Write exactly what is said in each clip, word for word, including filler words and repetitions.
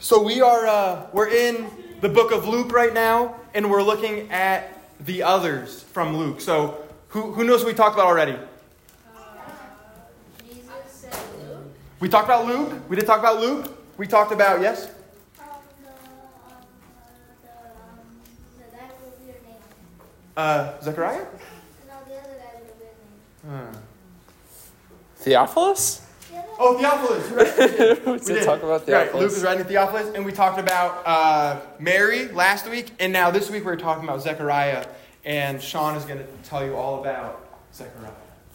So we are uh, we're in the book of Luke right now, and we're looking at the others from Luke. So who who knows what we talked about already? Uh, Jesus and Luke. We talked about Luke. We did talk about Luke. We talked about yes. Um, the um, the um, the guy with a weird name. Uh, Zechariah. No, the other guy with a weird name. Uh. Theophilus? Oh, Theophilus. Right. We did. we We did did. talk about Right. Theophilus. Luke is writing Theophilus, and we talked about uh, Mary last week, and now this week we're talking about Zechariah, and Sean is going to tell you all about Zechariah.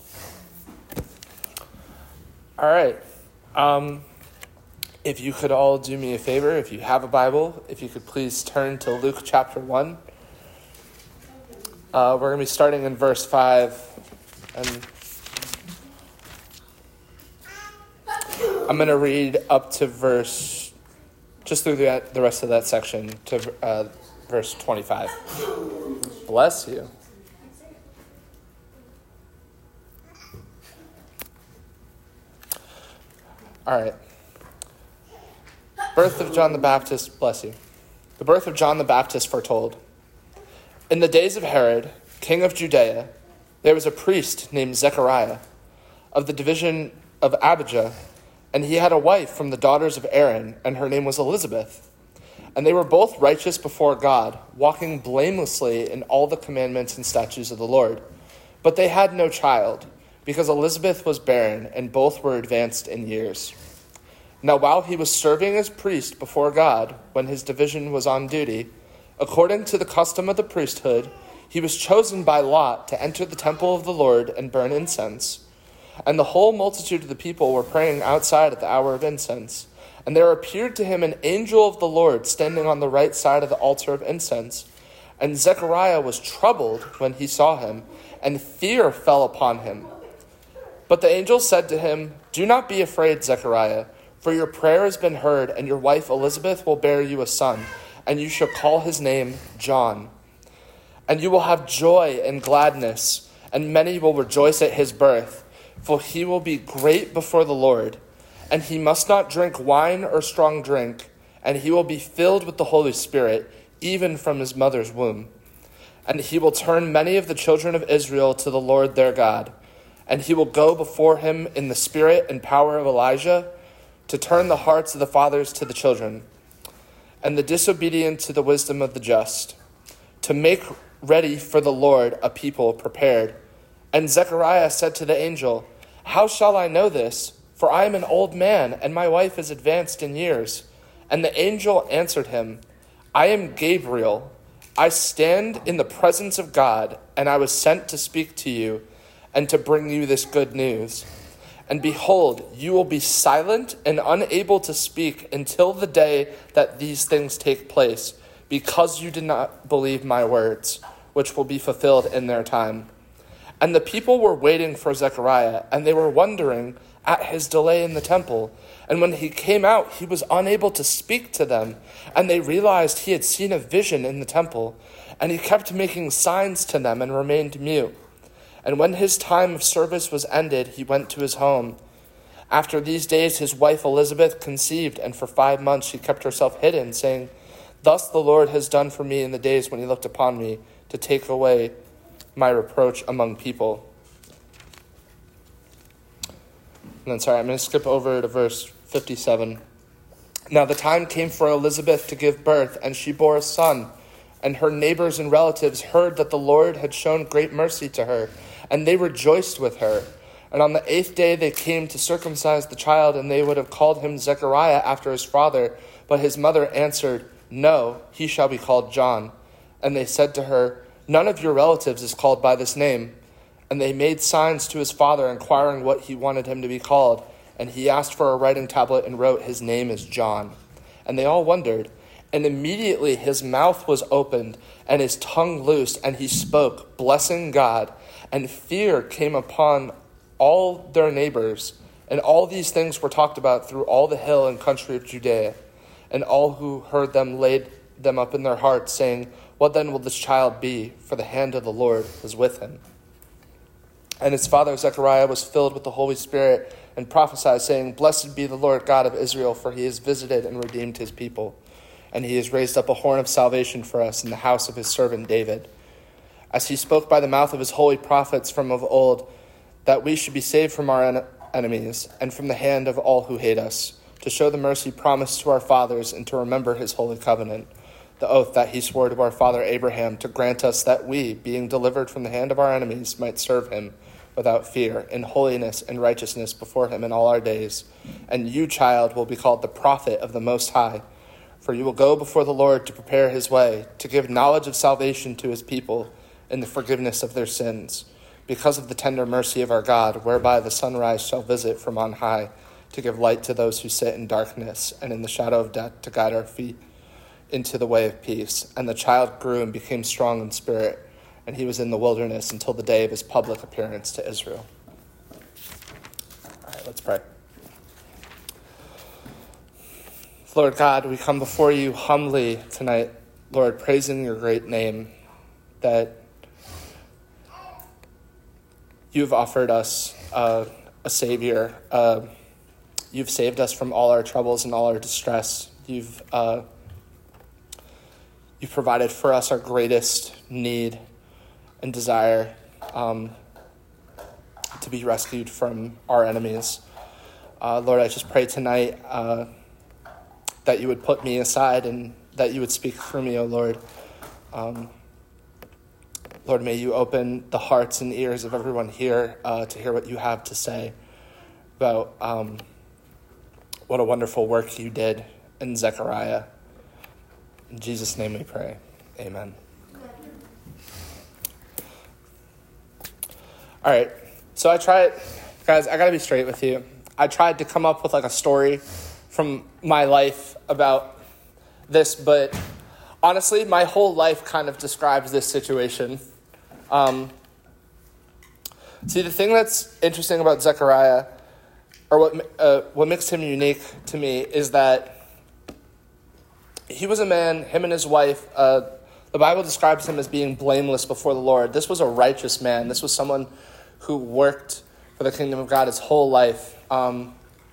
All right. Um, if you could all do me a favor, if you have a Bible, if you could please turn to Luke chapter one. Uh, we're going to be starting in verse five, and I'm going to read up to verse, just through the, the rest of that section, to uh, verse twenty-five. Bless you. All right. Birth of John the Baptist, bless you. The birth of John the Baptist foretold. In the days of Herod, king of Judea, there was a priest named Zechariah of the division of Abijah, and he had a wife from the daughters of Aaron, and her name was Elizabeth. And they were both righteous before God, walking blamelessly in all the commandments and statutes of the Lord. But they had no child, because Elizabeth was barren, and both were advanced in years. Now while he was serving as priest before God, when his division was on duty, according to the custom of the priesthood, he was chosen by lot to enter the temple of the Lord and burn incense. And the whole multitude of the people were praying outside at the hour of incense. And there appeared to him an angel of the Lord standing on the right side of the altar of incense. And Zechariah was troubled when he saw him, and fear fell upon him. But the angel said to him, "Do not be afraid, Zechariah, for your prayer has been heard, and your wife Elizabeth will bear you a son, and you shall call his name John. And you will have joy and gladness, and many will rejoice at his birth. For he will be great before the Lord, and he must not drink wine or strong drink, and he will be filled with the Holy Spirit, even from his mother's womb. And he will turn many of the children of Israel to the Lord their God, and he will go before him in the spirit and power of Elijah, to turn the hearts of the fathers to the children, and the disobedient to the wisdom of the just, to make ready for the Lord a people prepared." And Zechariah said to the angel, "How shall I know this? For I am an old man, and my wife is advanced in years." And the angel answered him, "I am Gabriel. I stand in the presence of God, and I was sent to speak to you and to bring you this good news. And behold, you will be silent and unable to speak until the day that these things take place, because you did not believe my words, which will be fulfilled in their time." And the people were waiting for Zechariah, and they were wondering at his delay in the temple. And when he came out, he was unable to speak to them, and they realized he had seen a vision in the temple. And he kept making signs to them and remained mute. And when his time of service was ended, he went to his home. After these days, his wife Elizabeth conceived, and for five months she kept herself hidden, saying, "Thus the Lord has done for me in the days when he looked upon me, to take away my reproach among people." And then, sorry, I'm going to skip over to verse fifty-seven. Now the time came for Elizabeth to give birth, and she bore a son. And her neighbors and relatives heard that the Lord had shown great mercy to her, and they rejoiced with her. And on the eighth day they came to circumcise the child, and they would have called him Zechariah after his father. But his mother answered, "No, he shall be called John." And they said to her, "None of your relatives is called by this name." And they made signs to his father, inquiring what he wanted him to be called. And he asked for a writing tablet and wrote, "His name is John." And they all wondered. And immediately his mouth was opened and his tongue loosed, and he spoke, blessing God. And fear came upon all their neighbors. And all these things were talked about through all the hill and country of Judea. And all who heard them laid them up in their hearts, saying, "What then will this child be? For the hand of the Lord was with him." And his father Zechariah was filled with the Holy Spirit and prophesy, saying, Blessed be the Lord God of Israel, for he has visited and redeemed his people, and he has raised up a horn of salvation for us in the house of his servant David, as he spoke by the mouth of his holy prophets from of old, that we should be saved from our en- enemies and from the hand of all who hate us, to show the mercy promised to our fathers and to remember his holy covenant, the oath that he swore to our father Abraham, to grant us that we, being delivered from the hand of our enemies, might serve him without fear, in holiness and righteousness before him in all our days. And you, child, will be called the prophet of the Most High, for you will go before the Lord to prepare his way, to give knowledge of salvation to his people in the forgiveness of their sins, because of the tender mercy of our God, whereby the sunrise shall visit from on high, to give light to those who sit in darkness and in the shadow of death, to guide our feet into the way of peace. And the child grew and became strong in spirit, and he was in the wilderness until the day of his public appearance to Israel. All right, let's pray. Lord God, we come before you humbly tonight, Lord, praising your great name, that you've offered us uh, a Savior. Uh, you've saved us from all our troubles and all our distress. You've uh, you've provided for us our greatest need and desire, um, to be rescued from our enemies. Uh, Lord, I just pray tonight uh, that you would put me aside and that you would speak through me, O Lord. Um, Lord, may you open the hearts and ears of everyone here uh, to hear what you have to say about um, what a wonderful work you did in Zechariah. In Jesus' name we pray. Amen. All right, so I tried, guys, I got to be straight with you. I tried to come up with like a story from my life about this, but honestly, my whole life kind of describes this situation. Um, see, the thing that's interesting about Zechariah, or what uh, what makes him unique to me, is that he was a man, him and his wife, uh, the Bible describes him as being blameless before the Lord. This was a righteous man. This was someone who worked for the kingdom of God his whole life. Um,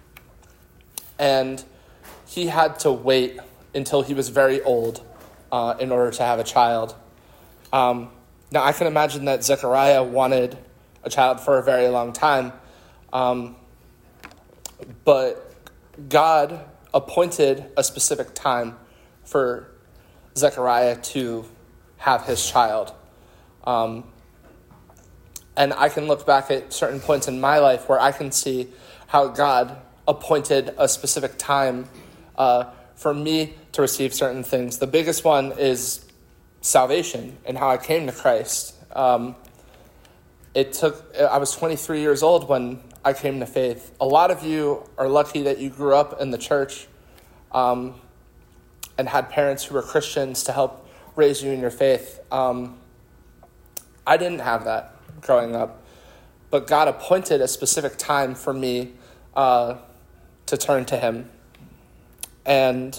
and he had to wait until he was very old uh, in order to have a child. Um, now, I can imagine that Zechariah wanted a child for a very long time. Um, but God appointed a specific time for Zechariah to have his child. Um, and I can look back at certain points in my life where I can see how God appointed a specific time uh, for me to receive certain things. The biggest one is salvation and how I came to Christ. Um, it took, I was twenty-three years old when I came to faith. A lot of you are lucky that you grew up in the church um, and had parents who were Christians to help raise you in your faith. Um, I didn't have that growing up, but God appointed a specific time for me uh, to turn to him. And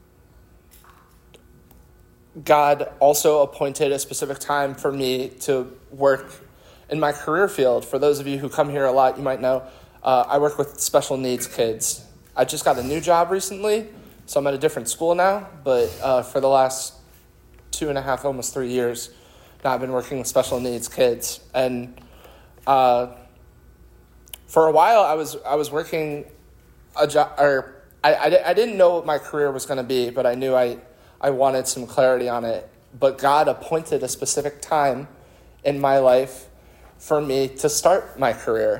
God also appointed a specific time for me to work in my career field. For those of you who come here a lot, you might know uh, I work with special needs kids. I just got a new job recently, so I'm at a different school now, but uh, for the last two and a half, almost three years, now I've been working with special needs kids. And uh, for a while, I was I was working a job, or I, I, I didn't know what my career was going to be, but I knew I, I wanted some clarity on it. But God appointed a specific time in my life for me to start my career.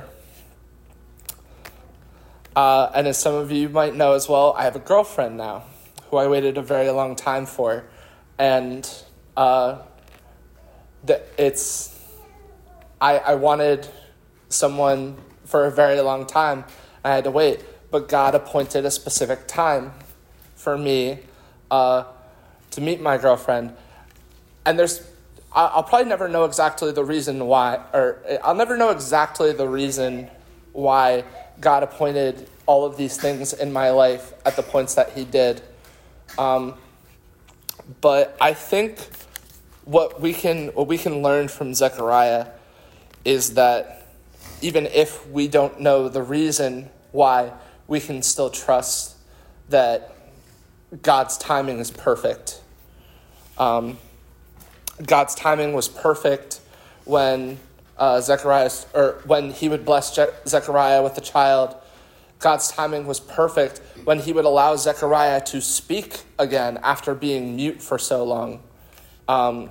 Uh, and as some of you might know as well, I have a girlfriend now who I waited a very long time for. And uh, the, it's, I, I wanted someone for a very long time. I had to wait. But God appointed a specific time for me uh, to meet my girlfriend. And there's, I'll probably never know exactly the reason why, or I'll never know exactly the reason why God appointed all of these things in my life at the points that he did. Um, but I think what we can what we can learn from Zechariah is that even if we don't know the reason why we can still trust that God's timing is perfect. Um, God's timing was perfect when uh, Zechariah, or when he would bless Je- Zechariah with a child. God's timing was perfect when he would allow Zechariah to speak again after being mute for so long. Um,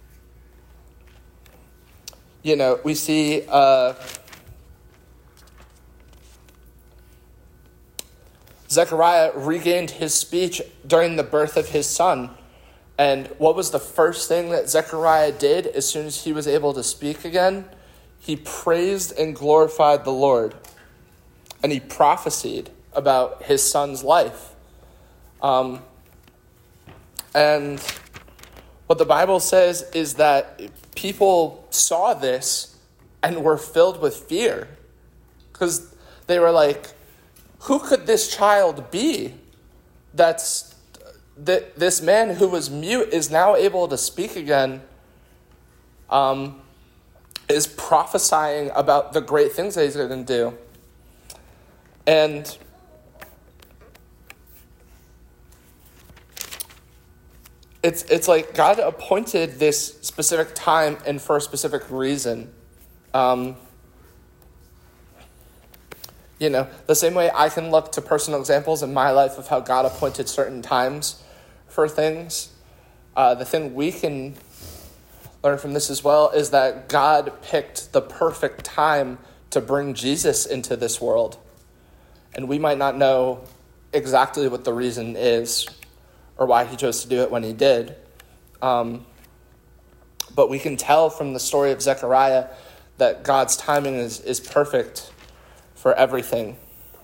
you know, we see uh, Zechariah regained his speech during the birth of his son. And what was the first thing that Zechariah did as soon as he was able to speak again? He praised and glorified the Lord. And he prophesied about his son's life. Um, and what the Bible says is that people saw this and were filled with fear. Because they were like, who could this child be? That's that this man who was mute is now able to speak again, um, is prophesying about the great things that he's going to do. And it's it's like God appointed this specific time and for a specific reason. Um, you know, the same way I can look to personal examples in my life of how God appointed certain times for things. Uh, the thing we can learn from this as well is that God picked the perfect time to bring Jesus into this world. And we might not know exactly what the reason is or why he chose to do it when he did. Um, but we can tell from the story of Zechariah that God's timing is, is perfect for everything.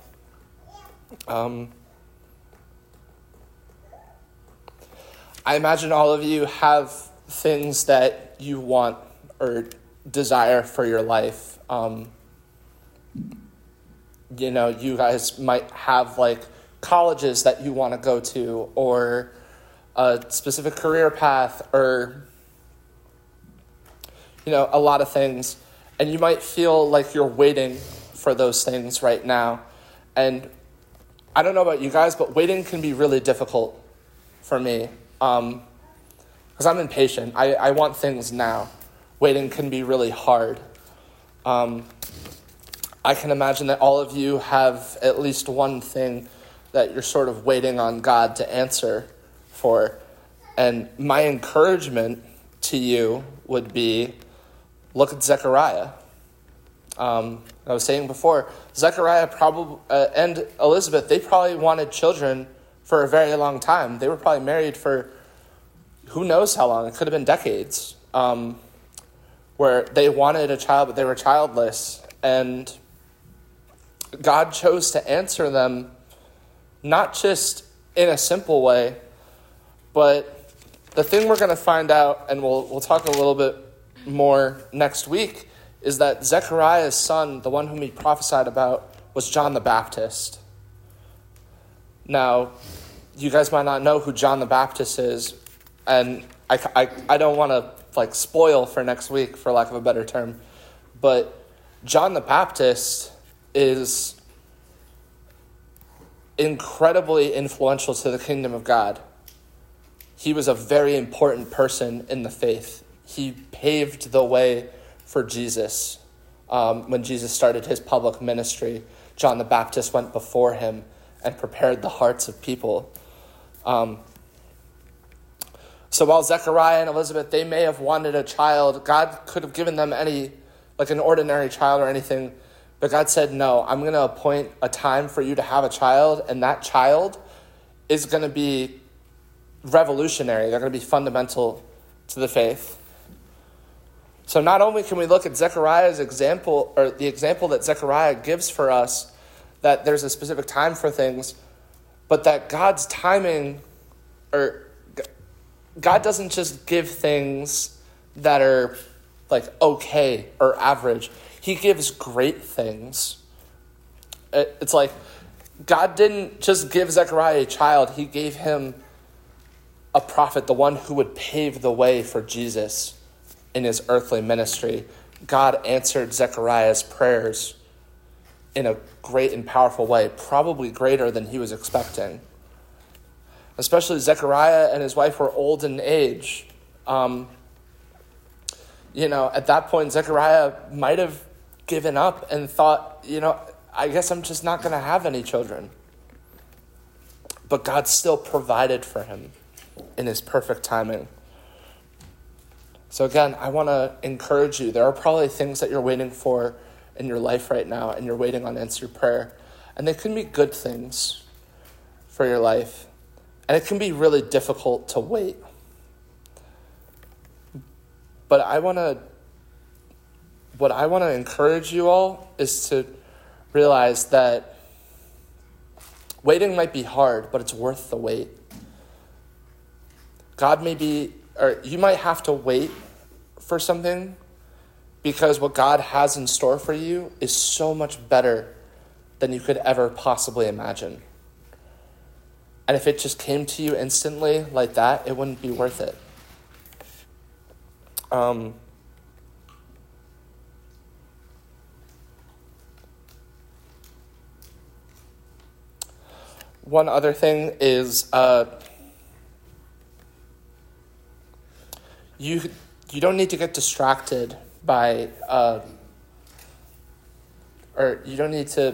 Um, I imagine all of you have things that you want or desire for your life. Um, you know, you guys might have like colleges that you want to go to, or a specific career path, or, you know, a lot of things. And you might feel like you're waiting for those things right now. And I don't know about you guys, but waiting can be really difficult for me. Um, because I'm impatient. I, I want things now. Waiting can be really hard. Um, I can imagine that all of you have at least one thing that you're sort of waiting on God to answer for. And my encouragement to you would be, look at Zechariah. Um, I was saying before, Zechariah probably uh, and Elizabeth, they probably wanted children for a very long time. They were probably married for who knows how long. It could have been decades, um, where they wanted a child, but they were childless. And God chose to answer them, not just in a simple way, but the thing we're going to find out, and we'll we'll talk a little bit more next week, is that Zechariah's son, the one whom he prophesied about, was John the Baptist. Now, you guys might not know who John the Baptist is, and I, I, I don't want to like spoil for next week, for lack of a better term, but John the Baptist is incredibly influential to the kingdom of God. He was a very important person in the faith. He paved the way for Jesus. Um, when Jesus started his public ministry, John the Baptist went before him and prepared the hearts of people. Um, so while Zechariah and Elizabeth, they may have wanted a child, God could have given them any, like an ordinary child or anything, but God said, no, I'm going to appoint a time for you to have a child, and that child is going to be revolutionary. They're going to be fundamental to the faith. So not only can we look at Zechariah's example, or the example that Zechariah gives for us, that there's a specific time for things, but that God's timing, or God doesn't just give things that are like okay or average. He gives great things. It's like God didn't just give Zechariah a child. He gave him a prophet, the one who would pave the way for Jesus in his earthly ministry. God answered Zechariah's prayers in a great and powerful way, probably greater than he was expecting. Especially Zechariah and his wife were old in age. Um, you know, at that point, Zechariah might have given up and thought, you know, I guess I'm just not going to have any children. But God still provided for him in his perfect timing. So again, I want to encourage you. There are probably things that you're waiting for in your life right now, and you're waiting on answered prayer. And they can be good things for your life. And it can be really difficult to wait. But I want to, what I want to encourage you all is to realize that waiting might be hard, but it's worth the wait. God may be, or you might have to wait for something because what God has in store for you is so much better than you could ever possibly imagine. And if it just came to you instantly like that, it wouldn't be worth it. Um, one other thing is uh, you you don't need to get distracted by, uh, or you don't need to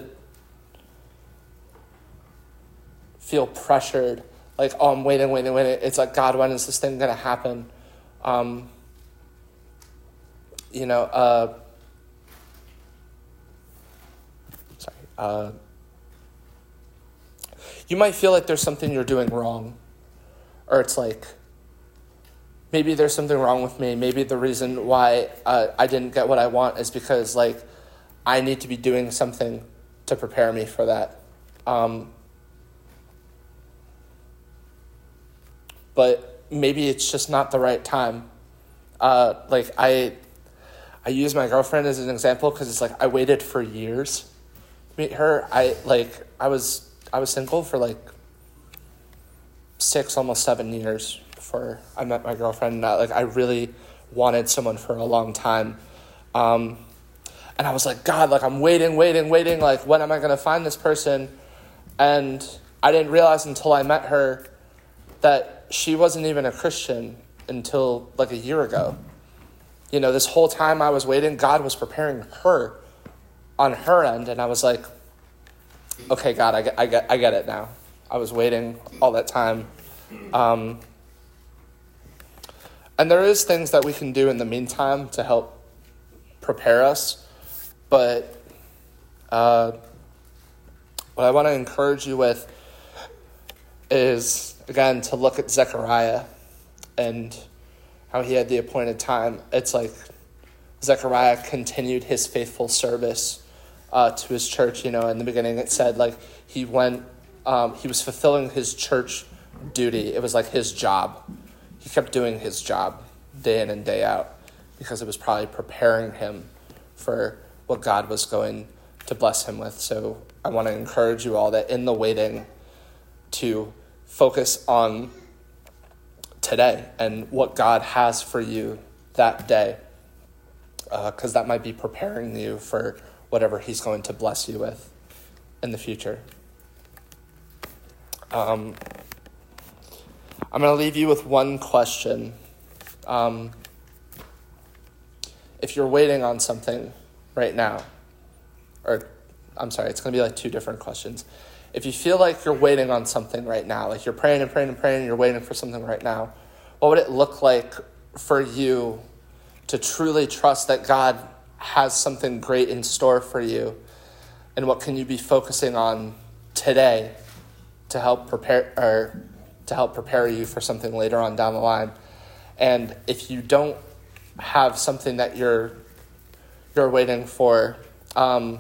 feel pressured, like, oh, I'm waiting, waiting, waiting. It's like, God, when is this thing going to happen? Um, you know, uh, sorry, uh, you might feel like there's something you're doing wrong, or it's like, maybe there's something wrong with me. Maybe the reason why uh, I didn't get what I want is because, like, I need to be doing something to prepare me for that. Um, but maybe it's just not the right time. Uh, like, I I use my girlfriend as an example because it's like I waited for years to meet her. I, like, I was, I was single for, like, six, almost seven years before I met my girlfriend. Uh, like, I really wanted someone for a long time. Um, and I was like, God, like, I'm waiting, waiting, waiting. Like, when am I going to find this person? And I didn't realize until I met her that she wasn't even a Christian until, like, a year ago. You know, this whole time I was waiting, God was preparing her on her end. And I was like, okay, God, I get, I get, I get it now. I was waiting all that time. Um, and there is things that we can do in the meantime to help prepare us. But uh, what I want to encourage you with is, again, to look at Zechariah and how he had the appointed time. It's like Zechariah continued his faithful service uh, to his church. You know, in the beginning it said, like, he went, um, he was fulfilling his church duty. It was like his job. He kept doing his job day in and day out because it was probably preparing him for what God was going to bless him with. So I want to encourage you all that in the waiting to focus on today and what God has for you that day, because uh, that might be preparing you for whatever he's going to bless you with in the future. Um, I'm going to leave you with one question. Um, if you're waiting on something right now, or I'm sorry, it's going to be like two different questions. If you feel like you're waiting on something right now, like you're praying and praying and praying and you're waiting for something right now, what would it look like for you to truly trust that God has something great in store for you? And what can you be focusing on today to help prepare or to help prepare you for something later on down the line? And if you don't have something that you're you're waiting for, um,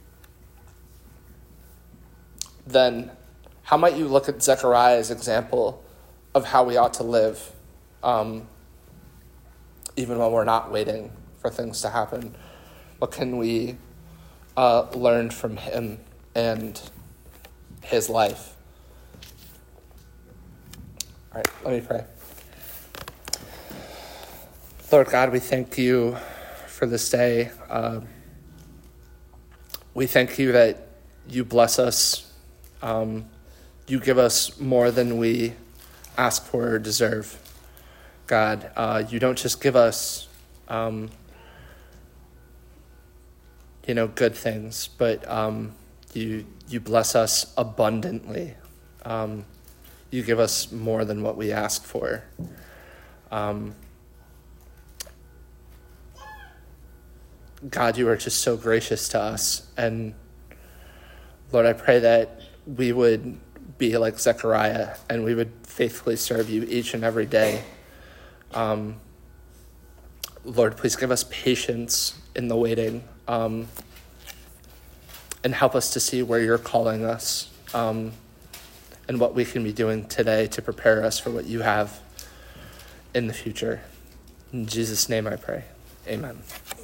then how might you look at Zechariah's example of how we ought to live, um, even when we're not waiting for things to happen? What can we uh, learn from him and his life? All right, let me pray. Lord God, we thank you for this day. Uh, we thank you that you bless us. Um, you give us more than we ask for or deserve. God, uh, you don't just give us, um, you know, good things, but um, you you bless us abundantly. Um, you give us more than what we ask for. Um, God, you are just so gracious to us. And Lord, I pray that we would be like Zechariah and we would faithfully serve you each and every day. Um, Lord, please give us patience in the waiting, um, and help us to see where you're calling us, um, and what we can be doing today to prepare us for what you have in the future. In Jesus' name I pray. Amen.